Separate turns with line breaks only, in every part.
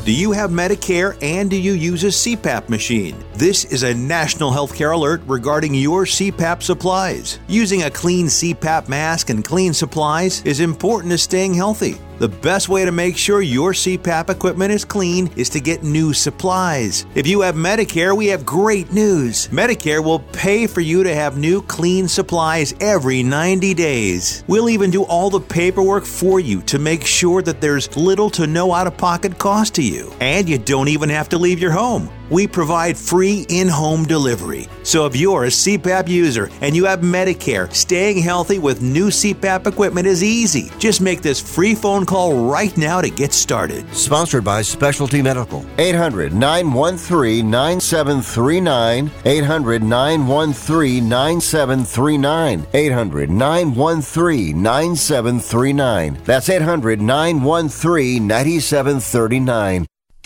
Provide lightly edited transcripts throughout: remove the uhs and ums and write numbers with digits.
Do you have Medicare and do you use a CPAP machine? This is a national healthcare alert regarding your CPAP supplies. Using a clean CPAP mask and clean supplies is important to staying healthy. The best way to make sure your CPAP equipment is clean is to get new supplies. If you have Medicare, we have great news. Medicare will pay for you to have new clean supplies every 90 days. We'll even do all the paperwork for you to make sure that there's little to no out-of-pocket cost to you. And you don't even have to leave your home. We provide free in-home delivery. So if you're a CPAP user and you have Medicare, staying healthy with new CPAP equipment is easy. Just make this free phone call right now to get started.
Sponsored by Specialty Medical. 800-913-9739. 800-913-9739. 800-913-9739. That's 800-913-9739.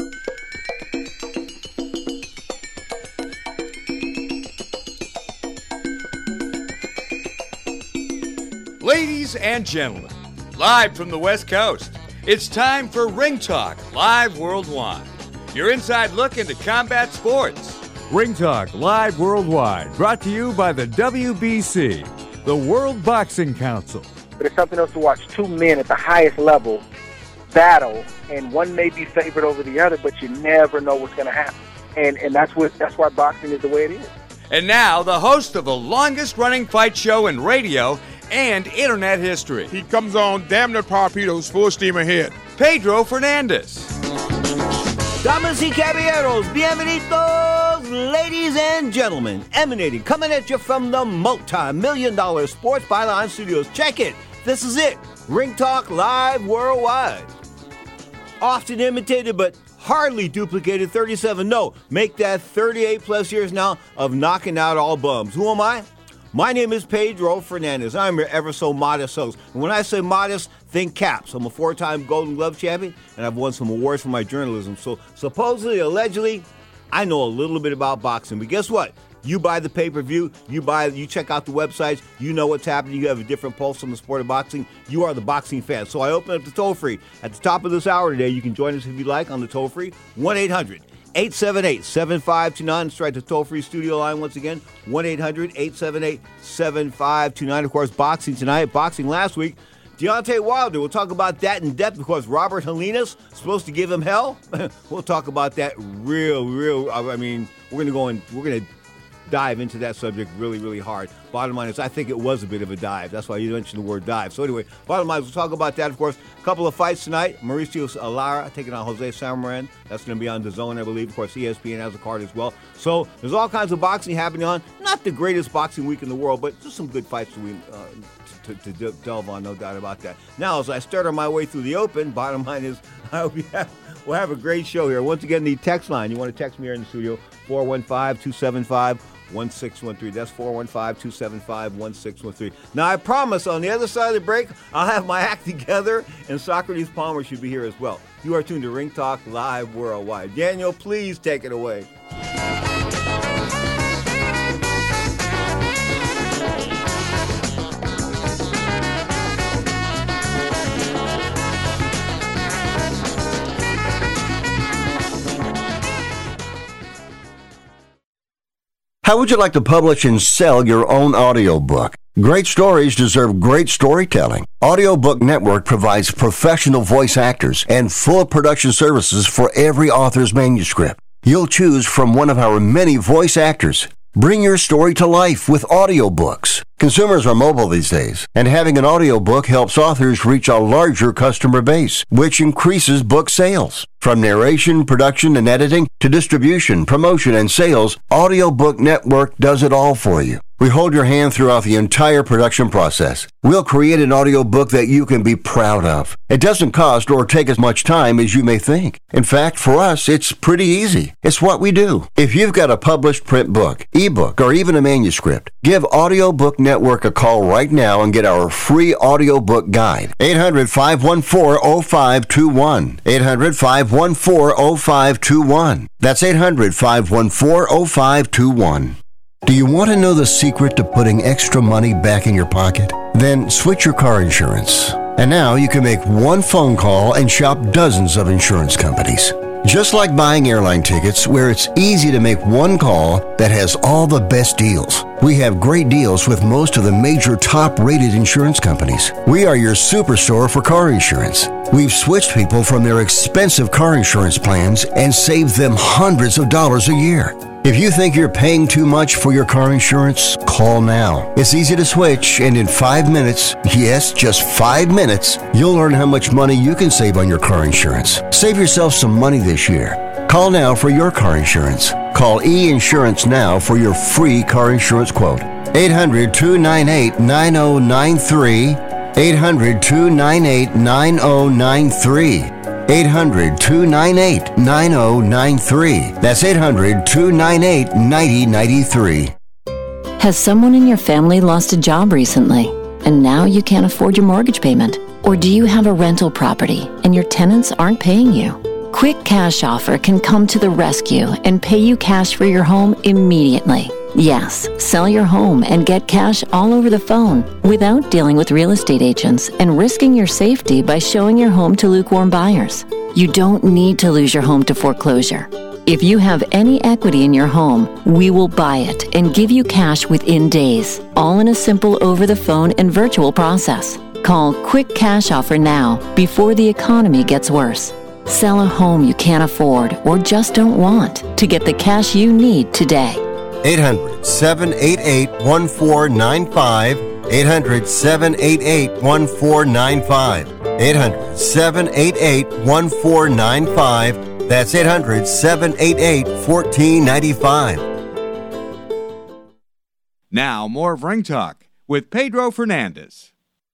Ladies and gentlemen, live from the West Coast, it's time for Ring Talk Live Worldwide. Your inside look into combat sports.
Ring Talk Live Worldwide, brought to you by the WBC, the World Boxing Council.
But it's something else to watch two men at the highest level battle, and one may be favored over the other, but you never know what's going to happen. And that's why boxing is the way it is.
And now, the host of the longest-running fight show in radio and internet history.
He comes on damn near torpedoes, full steam ahead.
Pedro Fernandez.
Damas y caballeros, bienvenidos, ladies and gentlemen. Emanating, coming at you from the multi-million-dollar Sports Byline Studios. Check it. This is it. Ring Talk Live Worldwide. Often imitated, but hardly duplicated. 37. No, make that 38 plus years now of knocking out all bums. Who am I? My name is Pedro Fernandez. I'm your ever so modest host. And when I say modest, think caps. I'm a 4-time Golden Glove champion, and I've won some awards for my journalism. So supposedly, allegedly, I know a little bit about boxing. But guess what? You buy the pay-per-view, you check out the websites, you know what's happening, you have a different pulse on the sport of boxing. You are the boxing fan. So I open up the toll-free. At the top of this hour today, you can join us if you like on the toll-free, 1-800-878-7529. Let's try the toll-free studio line once again, 1-800-878-7529. Of course, boxing tonight, boxing last week. Deontay Wilder, we'll talk about that in depth because Robert Helenius supposed to give him hell. We'll talk about that real, I mean, we're going to dive into that subject really, really hard. Bottom line is, I think it was a bit of a dive. That's why you mentioned the word dive. So anyway, bottom line is, we'll talk about that, of course. A couple of fights tonight. Mauricio Lara taking on Jose Samaran. That's going to be on DAZN, I believe. Of course, ESPN has a card as well. So there's all kinds of boxing happening on. Not the greatest boxing week in the world, but just some good fights to delve on, no doubt about that. Now, as I start on my way through the open, bottom line is, I hope we'll have a great show here. Once again, the text line. You want to text me here in the studio, 415-275-1613. That's 415-275-1613. Now, I promise on the other side of the break, I'll have my act together, and Socrates Palmer should be here as well. You are tuned to Ring Talk Live Worldwide. Daniel, please take it away.
How would you like to publish and sell your own audiobook? Great stories deserve great storytelling. Audiobook Network provides professional voice actors and full production services for every author's manuscript. You'll choose from one of our many voice actors. Bring your story to life with audiobooks. Consumers are mobile these days, and having an audiobook helps authors reach a larger customer base, which increases book sales. From narration, production, and editing to distribution, promotion, and sales, Audiobook Network does it all for you. We hold your hand throughout the entire production process. We'll create an audiobook that you can be proud of. It doesn't cost or take as much time as you may think. In fact, for us, it's pretty easy. It's what we do. If you've got a published print book, ebook, or even a manuscript, give Audiobook Network a call right now and get our free audiobook guide. 800-514-0521. 800-514-0521. That's 800-514-0521. Do you want to know the secret to putting extra money back in your pocket? Then switch your car insurance. And now you can make one phone call and shop dozens of insurance companies. Just like buying airline tickets, where it's easy to make one call that has all the best deals. We have great deals with most of the major top-rated insurance companies. We are your superstore for car insurance. We've switched people from their expensive car insurance plans and saved them hundreds of dollars a year. If you think you're paying too much for your car insurance, call now. It's easy to switch, and in 5 minutes, yes, just 5 minutes, you'll learn how much money you can save on your car insurance. Save yourself some money this year. Call now for your car insurance. Call E-Insurance now for your free car insurance quote. 800-298-9093. 800-298-9093. 800-298-9093. That's 800-298-9093.
Has someone in your family lost a job recently, and now you can't afford your mortgage payment? Or do you have a rental property and your tenants aren't paying you? Quick Cash Offer can come to the rescue and pay you cash for your home immediately. Yes, sell your home and get cash all over the phone without dealing with real estate agents and risking your safety by showing your home to lukewarm buyers. You don't need to lose your home to foreclosure. If you have any equity in your home, we will buy it and give you cash within days, all in a simple over-the-phone and virtual process. Call Quick Cash Offer now before the economy gets worse. Sell a home you can't afford or just don't want to get the cash you need today.
800-788-1495. 800-788-1495. 800-788-1495. That's 800-788-1495.
Now, more of Ring Talk with Pedro Fernandez.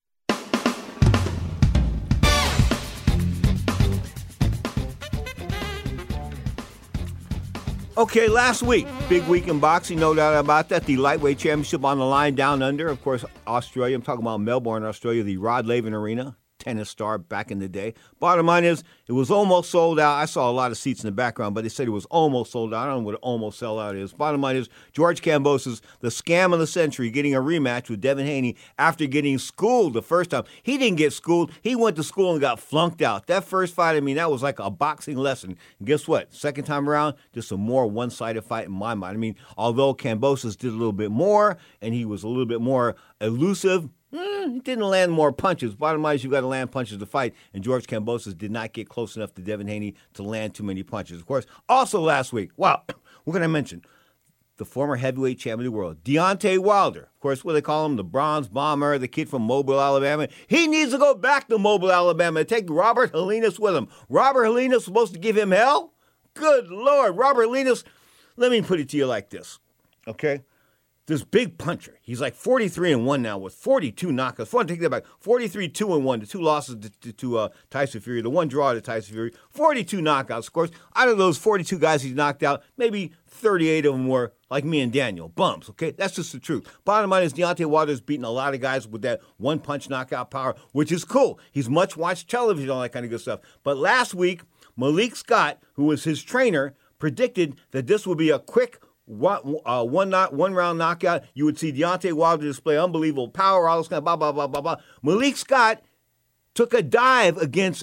Okay, last week, big week in boxing, no doubt about that. The lightweight championship on the line down under. Of course, Australia. I'm talking about Melbourne, Australia, the Rod Laver Arena. Tennis star back in the day. Bottom line is, it was almost sold out. I saw a lot of seats in the background, but they said it was almost sold out. I don't know what almost sell out is. Bottom line is, George Kambosos, the scam of the century, getting a rematch with Devin Haney after getting schooled the first time. He didn't get schooled. He went to school and got flunked out. That first fight, I mean, that was like a boxing lesson. And guess what? Second time around, just a more one-sided fight in my mind. I mean, although Kambosos did a little bit more, and he was a little bit more elusive, he didn't land more punches. Bottom line is you've got to land punches to fight, and George Kambosos did not get close enough to Devin Haney to land too many punches. Of course, also last week, wow, we're going to mention the former heavyweight champion of the world, Deontay Wilder. Of course, what they call him, the Bronze Bomber, the kid from Mobile, Alabama. He needs to go back to Mobile, Alabama and take Robert Helenius with him. Robert Helenius was supposed to give him hell? Good Lord, Robert Helenius, let me put it to you like this, okay? This big puncher. He's like 43-1 now with 42 knockouts. Take that back. 43-2-1. The two losses to Tyson Fury. The one draw to Tyson Fury. 42 knockouts. Of course, out of those 42 guys he's knocked out, maybe 38 of them were like me and Daniel. Bums, okay? That's just the truth. Bottom line is Deontay Wilder's beaten a lot of guys with that one-punch knockout power, which is cool. He's much watched television, all that kind of good stuff. But last week, Malik Scott, who was his trainer, predicted that this would be a quick one-round knockout. You would see Deontay Wilder display unbelievable power, all this kind of blah, blah, blah, blah, blah. Malik Scott took a dive against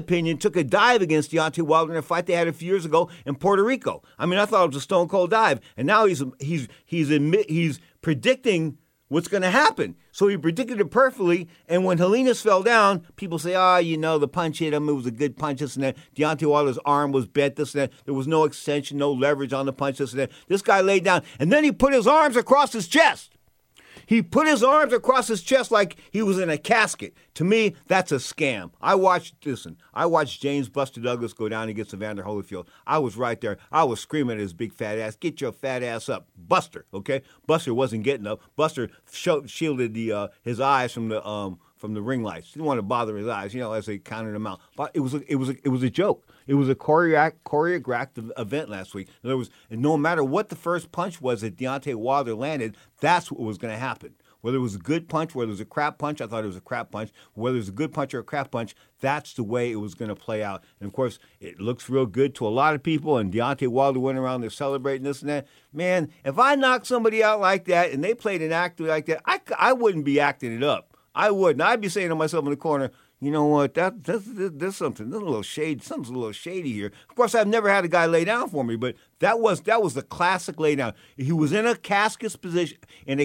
Deontay Wilder in a fight they had a few years ago in Puerto Rico. I mean, I thought it was a stone-cold dive. And now he's predicting what's going to happen. So he predicted it perfectly, and when Helenius fell down, people say, the punch hit him, it was a good punch, this and that. Deontay Wilder's arm was bent, this and that. There was no extension, no leverage on the punch, this and that. This guy laid down, and then he put his arms across his chest. He put his arms across his chest like he was in a casket. To me, that's a scam. I watched James Buster Douglas go down against Evander Holyfield. I was right there. I was screaming at his big fat ass, get your fat ass up. Buster, okay? Buster wasn't getting up. Buster shielded his eyes from the ring lights. Didn't want to bother his eyes, as they counted them out. But it was a joke. It was a choreographed event last week. In other words, no matter what the first punch was that Deontay Wilder landed, that's what was going to happen. Whether it was a good punch, whether it was a crap punch, I thought it was a crap punch. Whether it was a good punch or a crap punch, that's the way it was going to play out. And, of course, it looks real good to a lot of people, and Deontay Wilder went around there celebrating this and that. Man, if I knocked somebody out like that and they played an act like that, I wouldn't be acting it up. I wouldn't. I'd be saying to myself in the corner, you know what, there's something, there's a little shade, something's a little shady here. Of course, I've never had a guy lay down for me, but that was the classic lay down. He was in a casket position, and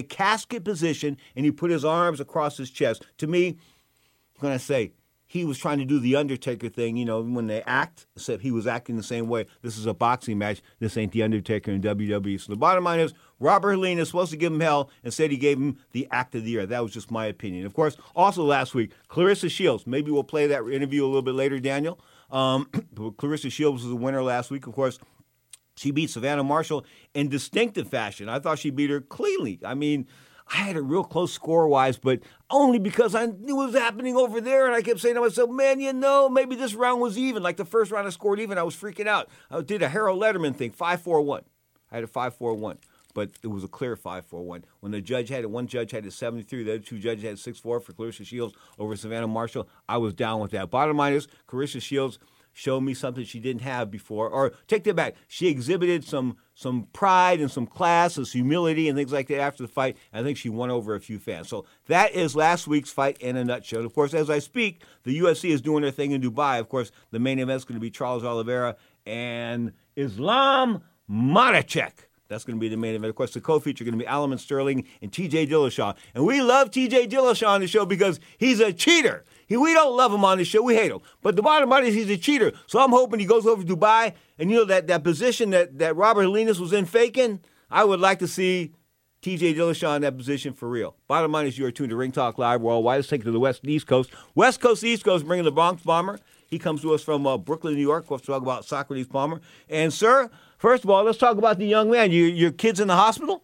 he put his arms across his chest. To me, I'm going to say, he was trying to do the Undertaker thing, when they act, except he was acting the same way. This is a boxing match. This ain't the Undertaker in WWE. So the bottom line is, Robert Helene is supposed to give him hell and said he gave him the Act of the Year. That was just my opinion. Of course, also last week, Clarissa Shields. Maybe we'll play that interview a little bit later, Daniel. Clarissa Shields was the winner last week, of course. She beat Savannah Marshall in distinctive fashion. I thought she beat her cleanly. I mean, I had a real close score-wise, but only because I knew what was happening over there, and I kept saying to myself, man, maybe this round was even. Like the first round I scored even, I was freaking out. I did a Harold Letterman thing, 5-4-1. I had a 5-4-1, but it was a clear 5-4-1. When one judge had a 73, the other two judges had 6-4 for Clarissa Shields over Savannah Marshall, I was down with that. Bottom line is, Clarissa Shields showed me something she didn't have before. Or take that back. She exhibited some pride and some class, some humility and things like that after the fight. I think she won over a few fans. So that is last week's fight in a nutshell. Of course, as I speak, the UFC is doing their thing in Dubai. Of course, the main event is going to be Charles Oliveira and Islam Makhachev. That's going to be the main event. Of course, the co-feature are going to be Aljamain Sterling and T.J. Dillashaw. And we love T.J. Dillashaw on the show because he's a cheater. We don't love him on the show. We hate him. But the bottom line is he's a cheater. So I'm hoping he goes over to Dubai. And, that position that Robert Helenius was in faking, I would like to see T.J. Dillashaw in that position for real. Bottom line is you are tuned to Ring Talk Live Worldwide. Let's take it to the West and East Coast. West Coast, East Coast, bringing the Bronx Bomber. He comes to us from Brooklyn, New York. We'll talk about Socrates Palmer. And, sir, first of all, let's talk about the young man. Your kid's in the hospital?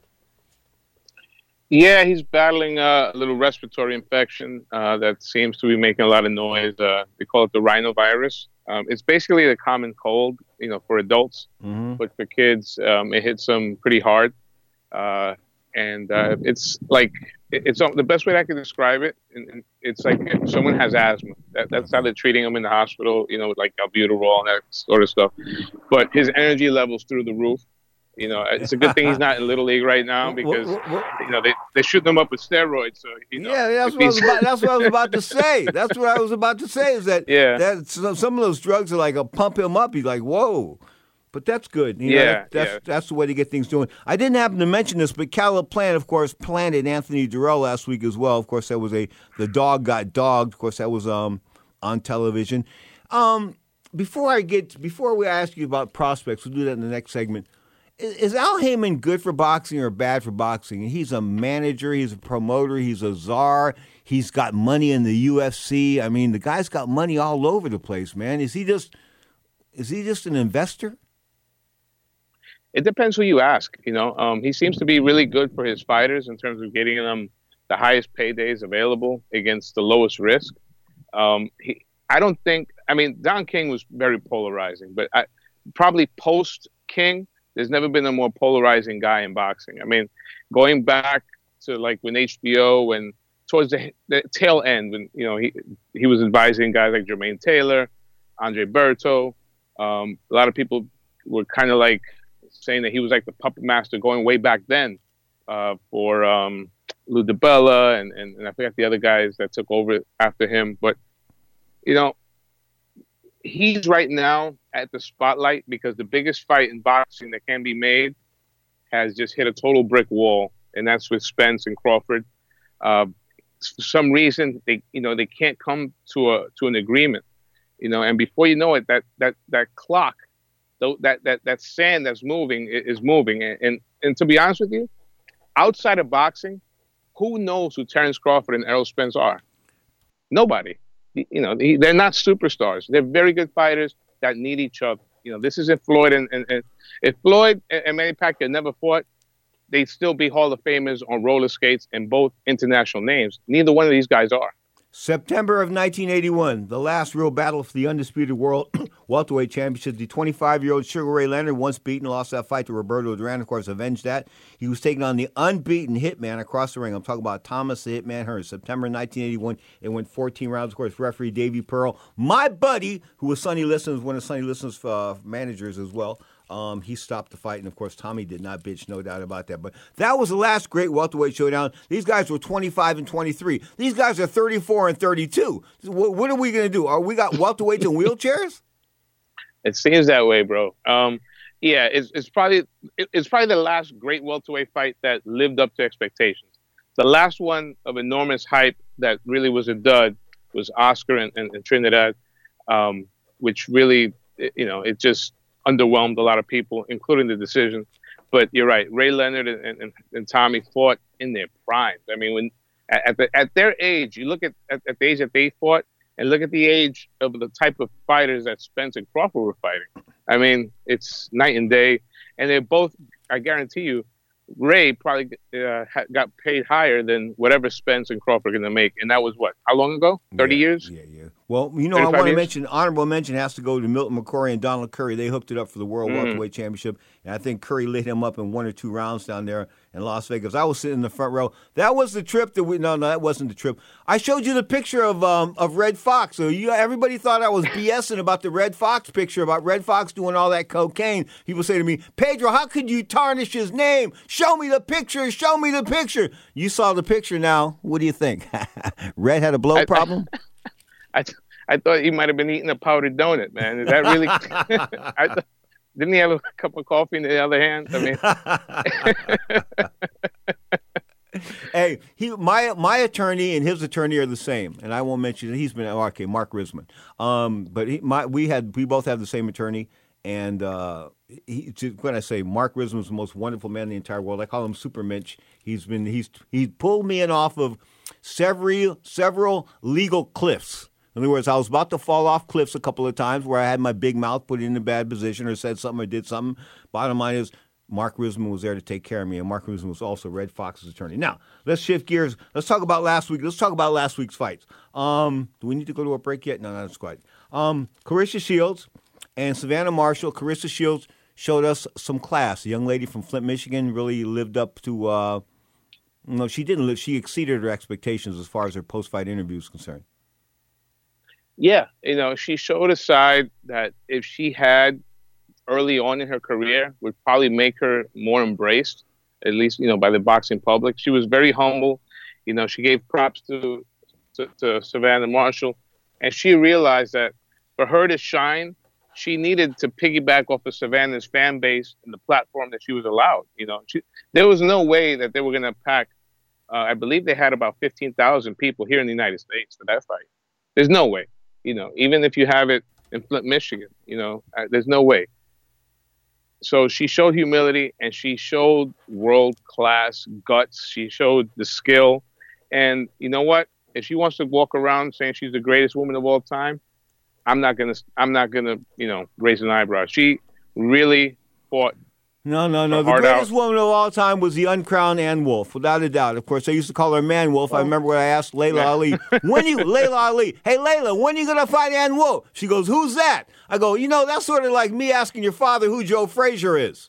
Yeah, he's battling a little respiratory infection that seems to be making a lot of noise. They call it the rhinovirus. It's basically a common cold, for adults. Mm-hmm. But for kids, it hits them pretty hard. And it's like, it's the best way I can describe it. And it's like someone has asthma. That's how they're treating him in the hospital, like albuterol and that sort of stuff. But his energy level's through the roof. It's a good thing he's not in Little League right now because, they shoot him up with steroids. So,
Yeah, that's what I was about to say. That's what I was about to say is that, that some of those drugs are like a pump him up. He's like, whoa. But that's good. That's the way to get things doing. I didn't happen to mention this, but Caleb Plant, of course, planted Anthony Durrell last week as well. Of course, that was the dog got dogged. Of course, that was on television. Before we ask you about prospects, we'll do that in the next segment. Is Al Haymon good for boxing or bad for boxing? He's a manager, he's a promoter, he's a czar, he's got money in the UFC. I mean, the guy's got money all over the place, man. Is he just an investor?
It depends who you ask. He seems to be really good for his fighters in terms of getting them the highest paydays available against the lowest risk. Don King was very polarizing, but probably post King, there's never been a more polarizing guy in boxing. I mean, going back to like when HBO, when towards the tail end, when he was advising guys like Jermaine Taylor, Andre Berto. A lot of people were kind of like saying that he was like the puppet master going way back then for Lou DiBella and I forget the other guys that took over after him. But he's right now at the spotlight because the biggest fight in boxing that can be made has just hit a total brick wall, and that's with Spence and Crawford. For some reason, they can't come to an agreement, and before you know it, that clock, that sand that's moving is moving. And to be honest with you, outside of boxing, who knows who Terrence Crawford and Errol Spence are? Nobody. They're not superstars. They're very good fighters that need each other. This isn't Floyd and if Floyd and Manny Pacquiao never fought, they'd still be Hall of Famers on roller skates and both international names. Neither one of these guys are.
September of 1981, the last real battle for the undisputed world welterweight championship. The 25-year-old Sugar Ray Leonard, once beaten, lost that fight to Roberto Duran, of course, avenged that. He was taking on the unbeaten Hitman across the ring. I'm talking about Thomas the Hitman Hearns. September 1981, it went 14 rounds. Of course, referee Davey Pearl, my buddy, who was Sonny Liston's, one of Sonny Liston's managers as well. He stopped the fight, and of course, Tommy did not bitch, no doubt about that. But that was the last great welterweight showdown. These guys were 25 and 23. These guys are 34 and 32. What are we going to do? We got welterweights in wheelchairs?
It seems that way, bro. Yeah, it's probably the last great welterweight fight that lived up to expectations. The last one of enormous hype that really was a dud was Oscar and Trinidad, which really, it just underwhelmed a lot of people, including the decision. But you're right, Ray Leonard and Tommy fought in their prime. I mean, when at their age, you look at the age that they fought, and look at the age of the type of fighters that Spence and Crawford were fighting. I mean, it's night and day. And they're both, I guarantee you, Ray probably got paid higher than whatever Spence and Crawford are going to make. And that was what? How long ago? 30 years?
Yeah. Well, I want to mention, honorable mention has to go to Milton McCrory and Donald Curry. They hooked it up for the World Welterweight Championship. And I think Curry lit him up in 1 or 2 rounds down there in Las Vegas. I was sitting in the front row. That was the trip that no, that wasn't the trip. I showed you the picture of Red Fox. So everybody thought I was BSing about the Red Fox picture, about Red Fox doing all that cocaine. People say to me, Pedro, how could you tarnish his name? Show me the picture. Show me the picture. You saw the picture now. What do you think? Red had a blow problem?
I thought he might have been eating a powdered donut, man. Is that really? Didn't he have a cup of coffee in the other hand? I mean,
hey, my attorney and his attorney are the same, and I won't mention it. He's been Mark Risman. But we both have the same attorney, and when I say Mark Risman is the most wonderful man in the entire world, I call him Super Mitch. He's pulled me in off of several legal cliffs. In other words, I was about to fall off cliffs a couple of times where I had my big mouth put in a bad position or said something or did something. Bottom line is, Mark Risman was there to take care of me, and Mark Risman was also Red Fox's attorney. Now, let's shift gears. Let's talk about last week. Let's talk about last week's fights. Do we need to go to a break yet? No, that's quite. Claressa Shields and Savannah Marshall. Claressa Shields showed us some class. A young lady from Flint, Michigan, really lived up to no, she didn't live. She exceeded her expectations as far as her post-fight interview is concerned.
Yeah, she showed a side that if she had early on in her career would probably make her more embraced, at least, by the boxing public. She was very humble. She gave props to Savannah Marshall, and she realized that for her to shine, she needed to piggyback off of Savannah's fan base and the platform that she was allowed. There was no way that they were going to pack. I believe they had about 15,000 people here in the United States for that fight. There's no way. Even if you have it in Flint, Michigan, there's no way. So she showed humility and she showed world-class guts. She showed the skill. And you know what? If she wants to walk around saying she's the greatest woman of all time, I'm not gonna, raise an eyebrow. She really fought.
No. The greatest woman of all time was the uncrowned Ann Wolfe, without a doubt. Of course, I used to call her Man Wolf. I remember when I asked Layla Ali, hey, Layla, when are you going to fight Ann Wolfe? She goes, who's that? I go, that's sort of like me asking your father who Joe Frazier is.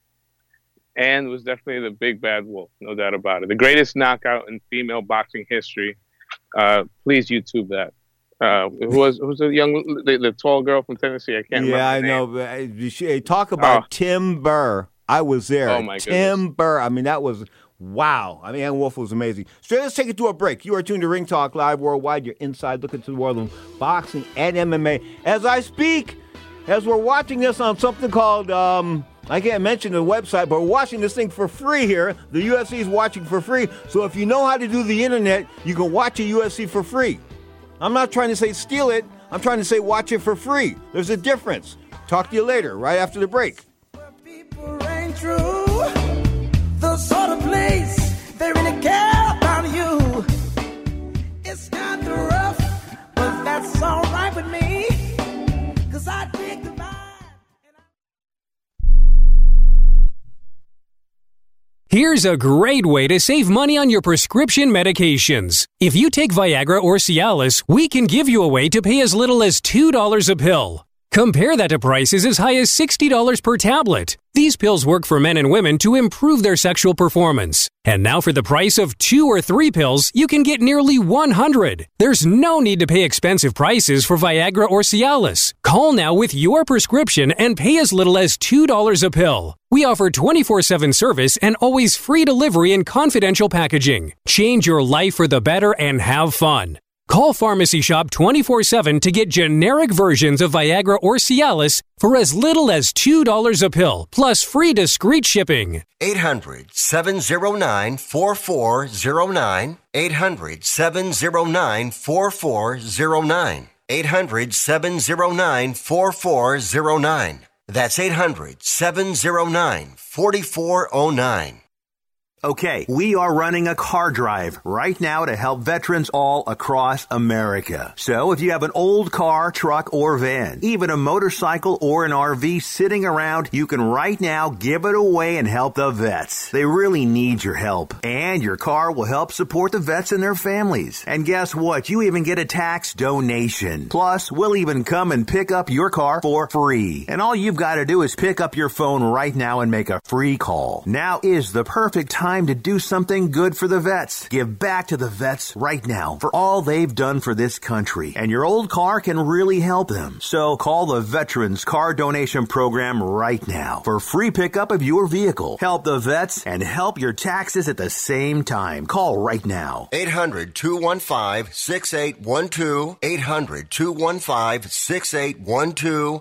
Ann was definitely the big bad wolf, no doubt about it. The greatest knockout in female boxing history. Please YouTube that. Who was the tall girl from Tennessee? I can't remember. Yeah, I
know. Talk about Tim Burr. I was there.
Oh, my
Tim
goodness.
Burr. I mean, that was wow. I mean, Ann Wolfe was amazing. So let's take it to a break. You are tuned to Ring Talk Live Worldwide. You're inside looking to the world of boxing and MMA. As I speak, as we're watching this on something called, I can't mention the website, but we're watching this thing for free here. The UFC is watching for free. So if you know how to do the internet, you can watch a UFC for free. I'm not trying to say steal it. I'm trying to say watch it for free. There's a difference. Talk to you later, right after the break.
People ain't true. The sort of place they really care about you. It's not the rough, but that's all right with me. 'Cause I dig the vibe.
Here's a great way to save money on your prescription medications. If you take Viagra or Cialis, we can give you a way to pay as little as $2 a pill. Compare that to prices as high as $60 per tablet. These pills work for men and women to improve their sexual performance. And now for the price of 2 or 3 pills, you can get nearly 100. There's no need to pay expensive prices for Viagra or Cialis. Call now with your prescription and pay as little as $2 a pill. We offer 24/7 service and always free delivery and confidential packaging. Change your life for the better and have fun. Call Pharmacy Shop 24/7 to get generic versions of Viagra or Cialis for as little as $2 a pill, plus free discreet shipping.
800-709-4409. 800-709-4409. 800-709-4409. That's 800-709-4409.
Okay, we are running a car drive right now to help veterans all across America. So if you have an old car, truck, or van, even a motorcycle or an RV sitting around, you can right now give it away and help the vets. They really need your help. And your car will help support the vets and their families. And guess what? You even get a tax donation. Plus, we'll even come and pick up your car for free. And all you've got to do is pick up your phone right now and make a free call. Now is the perfect time to do something good for the vets. Give back to the vets right now for all they've done for this country. And your old car can really help them. So call the Veterans Car Donation Program right now for free pickup of your vehicle. Help the vets and help your taxes at the same time. Call right now.
800-215-6812. 800-215-6812.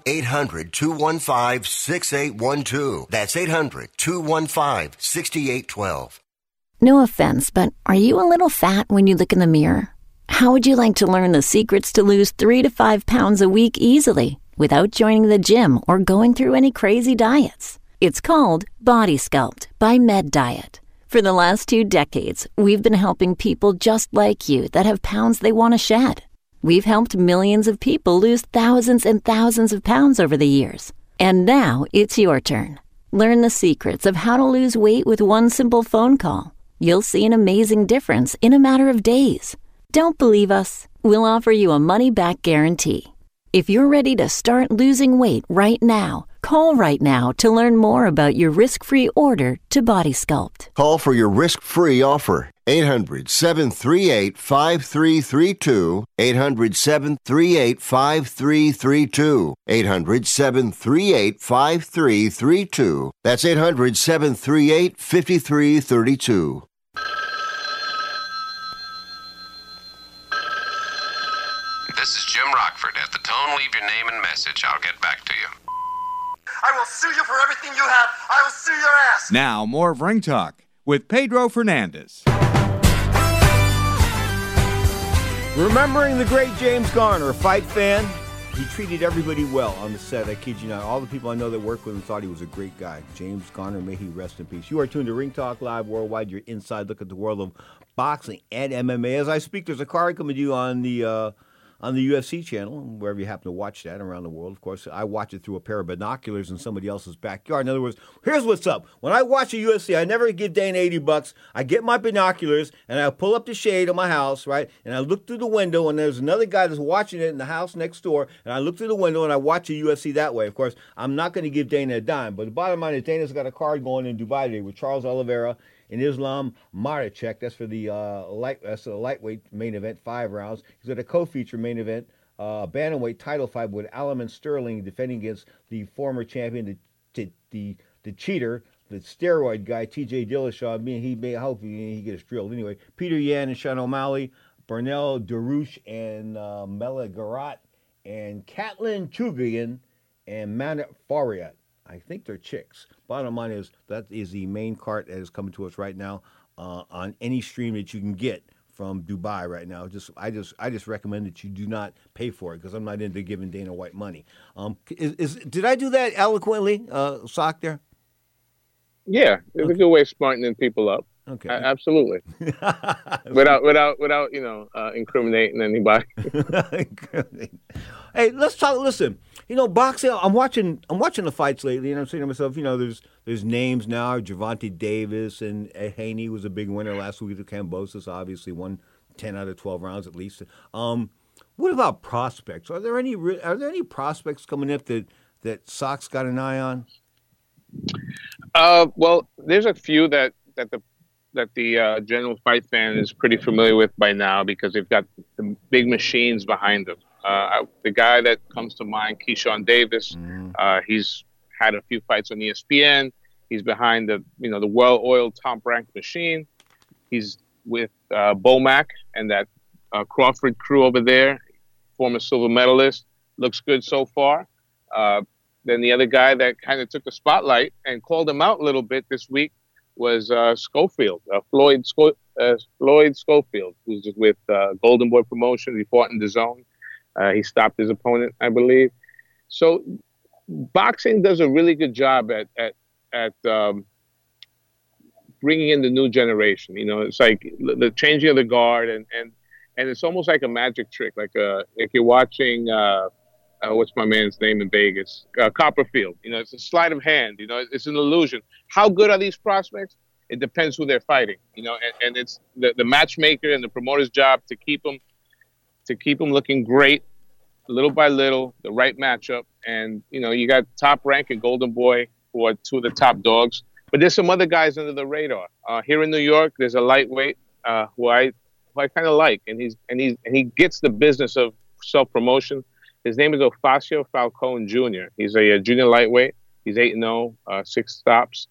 800-215-6812. That's 800-215-6812.
No offense, but are you a little fat when you look in the mirror? How would you like to learn the secrets to lose 3 to 5 pounds a week easily without joining the gym or going through any crazy diets? It's called Body Sculpt by Med Diet. For the last 2 decades, we've been helping people just like you that have pounds they want to shed. We've helped millions of people lose thousands and thousands of pounds over the years. And now it's your turn. Learn the secrets of how to lose weight with one simple phone call. You'll see an amazing difference in a matter of days. Don't believe us? We'll offer you a money-back guarantee. If you're ready to start losing weight right now, call right now to learn more about your risk-free order to Body Sculpt.
Call for your risk-free offer. 800-738-5332. 800-738-5332. 800-738-5332. That's 800-738-5332.
This is Jim Rockford. At the tone, leave your name and message. I'll get back to you.
I will sue you for everything you have. I will sue your ass.
Now, more of Ring Talk with Pedro Fernandez.
Remembering the great James Garner, a fight fan, he treated everybody well on the set. I kid you not. All the people I know that worked with him thought he was a great guy. James Garner, may he rest in peace. You are tuned to Ring Talk Live Worldwide, your inside look at the world of boxing and MMA. As I speak, there's a card coming to you on the UFC channel, wherever you happen to watch that around the world. Of course, I watch it through a pair of binoculars in somebody else's backyard. In other words, here's what's up. When I watch a UFC, I never give Dana $80. I get my binoculars, and I pull up the shade of my house, right? And I look through the window, and there's another guy that's watching it in the house next door, and I look through the window, and I watch a UFC that way. Of course, I'm not going to give Dana a dime, but the bottom line is Dana's got a card going in Dubai today with Charles Oliveira and Islam Makhachev. That's for the lightweight main event, 5 rounds. He's got a co-feature main event, bantamweight title fight with Aljamain Sterling defending against the former champion, the cheater, the steroid guy, T.J. Dillashaw. I hope he gets drilled. Anyway, Peter Yan and Sean O'Malley, Bernal Darouche and Mela Garat, and Katlyn Choogian and Manat Fariat. I think they're chicks. Bottom line is that is the main card that is coming to us right now on any stream that you can get from Dubai right now. I just recommend that you do not pay for it because I'm not into giving Dana White money. Did I do that eloquently, Sock there?
Yeah, it's a good way of smartening people up.
Okay,
absolutely. without incriminating anybody.
Hey, let's talk. Listen, boxing. I'm watching the fights lately, and I'm saying to myself, there's names now. Gervonta Davis and Haney was a big winner last week. The Kambosos obviously won 10 out of 12 rounds at least. What about prospects? Are there any prospects coming up that Sox got an eye on?
Well, there's a few that the general fight fan is pretty familiar with by now because they've got the big machines behind them. The guy that comes to mind, Keyshawn Davis, he's had a few fights on ESPN. He's behind the well-oiled Top Rank machine. He's with Bomac and that Crawford crew over there, former silver medalist. Looks good so far. Then the other guy that kind of took the spotlight and called him out a little bit this week was Schofield, Floyd Schofield, who's with Golden Boy Promotions. He fought in the zone. He stopped his opponent, I believe. So boxing does a really good job at bringing in the new generation. It's like the changing of the guard, and it's almost like a magic trick. Like if you're watching, what's my man's name in Vegas? Copperfield. It's a sleight of hand. It's an illusion. How good are these prospects? It depends who they're fighting. And it's the matchmaker and the promoter's job to keep them looking great, little by little, the right matchup. And you got Top Rank and Golden Boy, who are two of the top dogs. But there's some other guys under the radar. Here in New York, there's a lightweight who I kind of like, and he gets the business of self-promotion. His name is Ofacio Falcone Jr. He's a junior lightweight. He's 8-0, 6 stops.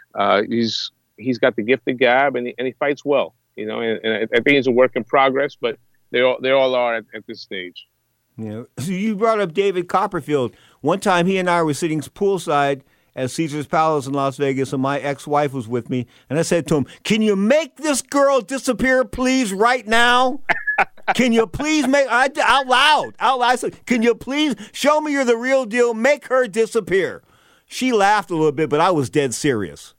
He's got the gift of gab, and he fights well. And I think he's a work in progress, but they all are at this stage.
So you brought up David Copperfield. One time he and I were sitting poolside at Caesar's Palace in Las Vegas, and my ex-wife was with me, and I said to him, "Can you make this girl disappear, please, right now? Can you please out loud, I said, can you please show me you're the real deal, make her disappear?" She laughed a little bit, but I was dead serious.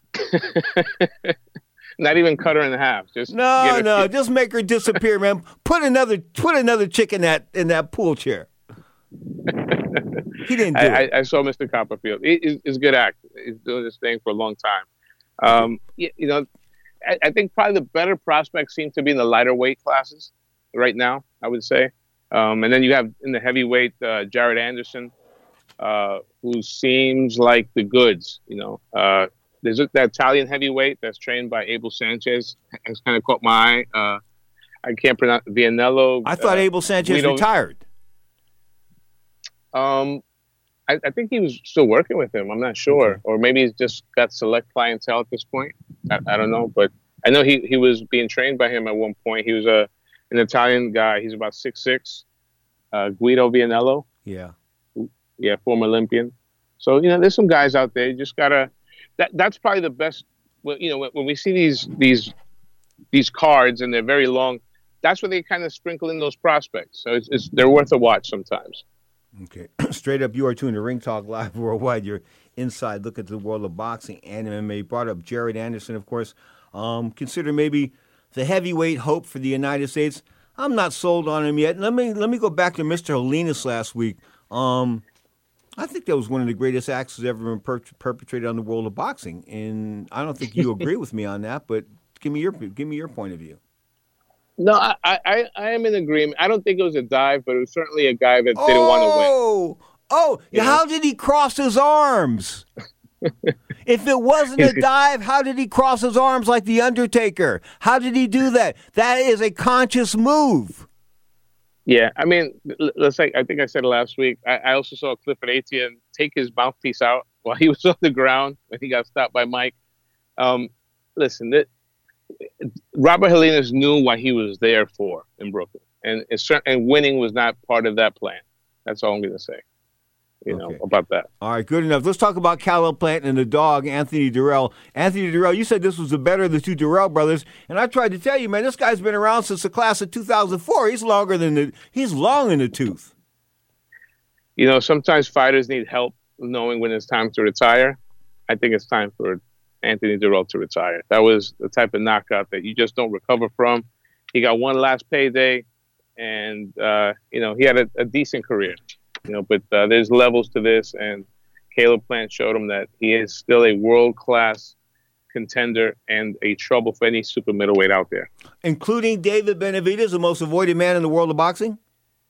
Not even cut her in half. Just
just make her disappear, man. Put another chick in that pool chair. He didn't do it.
I saw Mr. Copperfield. He's a good actor. He's doing this thing for a long time. I think probably the better prospects seem to be in the lighter weight classes right now, I would say. And then you have in the heavyweight Jared Anderson, who seems like the goods. There's that Italian heavyweight that's trained by Abel Sanchez. Has kind of caught my eye. I can't pronounce Vianello.
I thought Abel Sanchez retired.
I think he was still working with him. I'm not sure. Okay. Or maybe he's just got select clientele at this point. I don't know. But I know he was being trained by him at one point. He was an Italian guy. He's about 6'6". Guido Vianello.
Yeah.
Yeah, former Olympian. So, there's some guys out there. You just got to... That's probably the best. When we see these cards and they're very long, that's where they kind of sprinkle in those prospects. So they're worth a watch sometimes.
Okay, straight up, you are tuned to Ring Talk Live Worldwide. Your inside look at the world of boxing and MMA. You brought up Jared Anderson, of course. Consider maybe the heavyweight hope for the United States. I'm not sold on him yet. Let me go back to Mr. Holinas last week. I think that was one of the greatest acts that's ever been perpetrated on the world of boxing, and I don't think you agree with me on that. But give me your point of view.
No, I am in agreement. I don't think it was a dive, but it was certainly a guy that didn't want to win.
How did he cross his arms? If it wasn't a dive, how did he cross his arms like The Undertaker? How did he do that? That is a conscious move.
Yeah, I mean, let's say, I think I said last week, I also saw Clifford Etienne take his mouthpiece out while he was on the ground when he got stopped by Mike. Listen, Robert Holinas knew what he was there for in Brooklyn, and winning was not part of that plan. That's all I'm going to say. About that.
All right, good enough. Let's talk about Caleb Plant and the dog, Anthony Durrell. Anthony Durrell, you said this was the better of the two Durrell brothers, and I tried to tell you, man, this guy's been around since the class of 2004. He's long in the tooth.
Sometimes fighters need help knowing when it's time to retire. I think it's time for Anthony Durrell to retire. That was the type of knockout that you just don't recover from. He got one last payday, and he had a decent career. But there's levels to this, and Caleb Plant showed him that he is still a world-class contender and a trouble for any super middleweight out there.
Including David Benavidez, the most avoided man in the world of boxing?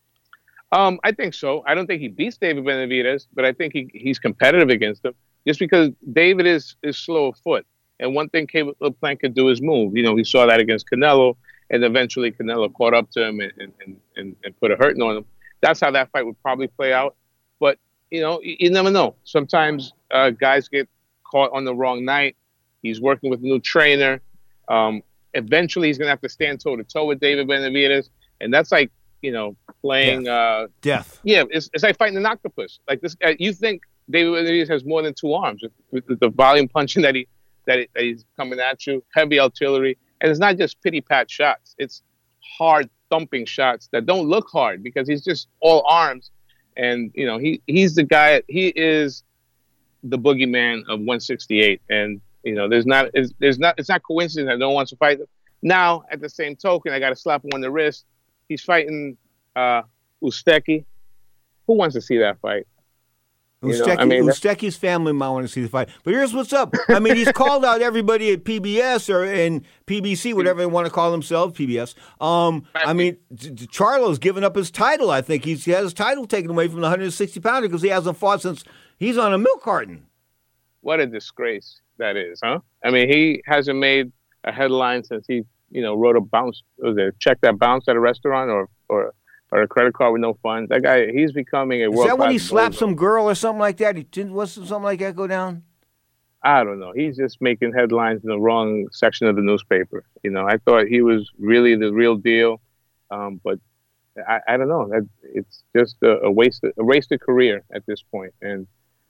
I think so. I don't think he beats David Benavidez, but I think he's competitive against him just because David is slow of foot. And one thing Caleb Plant could do is move. You know, we saw that against Canelo, and eventually Canelo caught up to him and put a hurting on him. That's how that fight would probably play out. But, you know, you never know. Sometimes guys get caught on the wrong night. He's working with a new trainer. Eventually, he's going to have to stand toe-to-toe with David Benavidez. And that's like, you know, playing...
Death.
Yeah, it's like fighting an octopus. Like this, you think David Benavidez has more than two arms with the volume punching that he's coming at you, heavy artillery. And it's not just pity-pat shots. It's hard thumping shots that don't look hard because he's just all arms. And, you know, he's the guy, he is the boogeyman of 168. And, you know, it's not coincidence that no one wants to fight him. Now, at the same token, I got to slap him on the wrist. He's fighting Usteki. Who wants to see that fight?
Usteki's family might want to see the fight. But here's what's up. I mean, he's called out everybody at PBS in PBC, whatever they want to call themselves, PBS. I mean, Charlo's given up his title, I think. He has his title taken away from the 160-pounder because he hasn't fought since he's on a milk carton.
What a disgrace that is, huh? I mean, he hasn't made a headline since he, you know, wrote a check that bounced at a restaurant or a credit card with no funds. That guy, he's becoming a world-class.
Is that when he slapped some girl or something like that? Wasn't something like that go down?
I don't know. He's just making headlines in the wrong section of the newspaper. You know, I thought he was really the real deal, but I don't know. It's just a wasted career at this point. And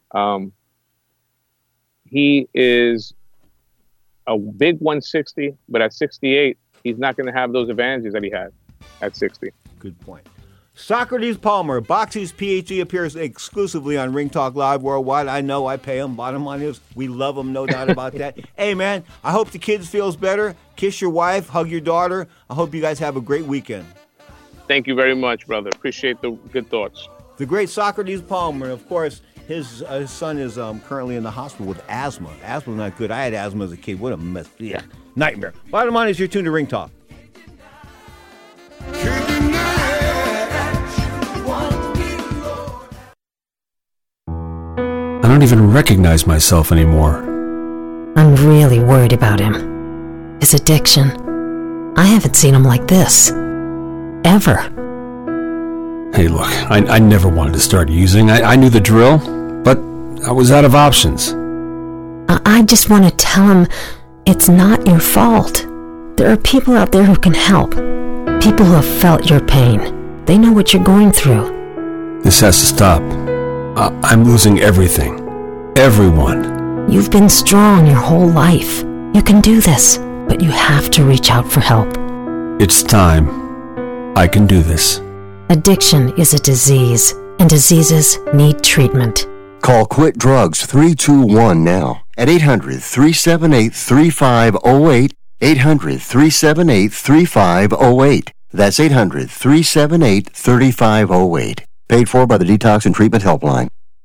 he is a big 160, but at 68, he's not going to have those advantages that he had at 60.
Good point. Socrates Palmer, Boxy's PhD, appears exclusively on Ring Talk Live Worldwide. I know, I pay him. Bottom line is, we love him, no doubt about that. Hey, man, I hope the kids feels better. Kiss your wife, hug your daughter. I hope you guys have a great weekend.
Thank you very much, brother. Appreciate the good thoughts.
The great Socrates Palmer, of course, his son is currently in the hospital with asthma. Asthma's not good. I had asthma as a kid. What a mess. Yeah, nightmare. Bottom line is, you're tuned to Ring Talk.
I don't even recognize myself anymore.
I'm really worried about him. His addiction. I haven't seen him like this. Ever.
Hey, look, I never wanted to start using. I knew the drill, but I was out of options.
I just want to tell him it's not your fault. There are people out there who can help. People who have felt your pain. They know what you're going through.
This has to stop. I'm losing everything. Everyone.
You've been strong your whole life. You can do this, but you have to reach out for help.
It's time. I can do this.
Addiction is a disease, and diseases need treatment.
Call Quit Drugs 321 now at 800-378-3508, 800-378-3508. That's 800-378-3508. Paid for by the Detox and Treatment Helpline.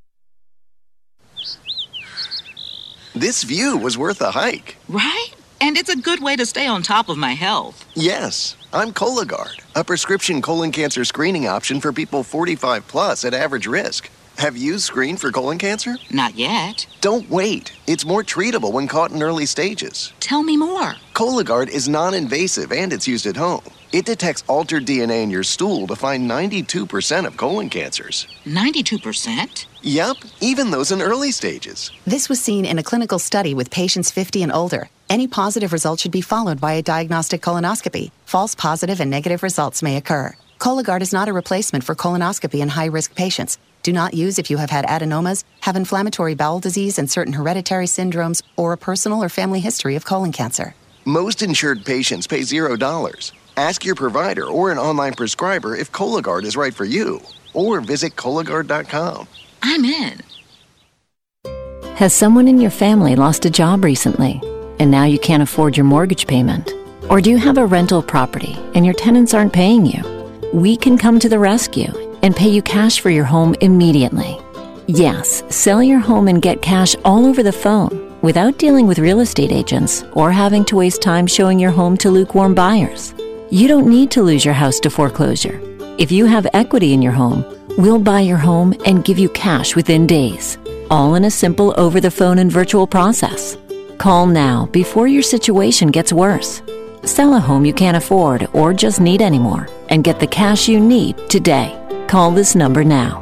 This view was worth a hike.
Right? And it's a good way to stay on top of my health.
Yes, I'm Cologuard, a prescription colon cancer screening option for people 45 plus at average risk. Have you screened for colon cancer?
Not yet.
Don't wait. It's more treatable when caught in early stages.
Tell me more.
Cologuard is non-invasive and it's used at home. It detects altered DNA in your stool to find 92% of colon cancers.
92%?
Yep, even those in early stages.
This was seen in a clinical study with patients 50 and older. Any positive result should be followed by a diagnostic colonoscopy. False positive and negative results may occur. Cologuard is not a replacement for colonoscopy in high-risk patients. Do not use if you have had adenomas, have inflammatory bowel disease and certain hereditary syndromes, or a personal or family history of colon cancer.
Most insured patients pay $0. Ask your provider or an online prescriber if Cologuard is right for you, or visit Cologuard.com.
I'm in.
Has someone in your family lost a job recently, and now you can't afford your mortgage payment? Or do you have a rental property and your tenants aren't paying you? We can come to the rescue and pay you cash for your home immediately. Yes, sell your home and get cash all over the phone without dealing with real estate agents or having to waste time showing your home to lukewarm buyers. You don't need to lose your house to foreclosure. If you have equity in your home, we'll buy your home and give you cash within days, all in a simple over-the-phone and virtual process. Call now before your situation gets worse. Sell a home you can't afford or just need anymore and get the cash you need today. Call this number now.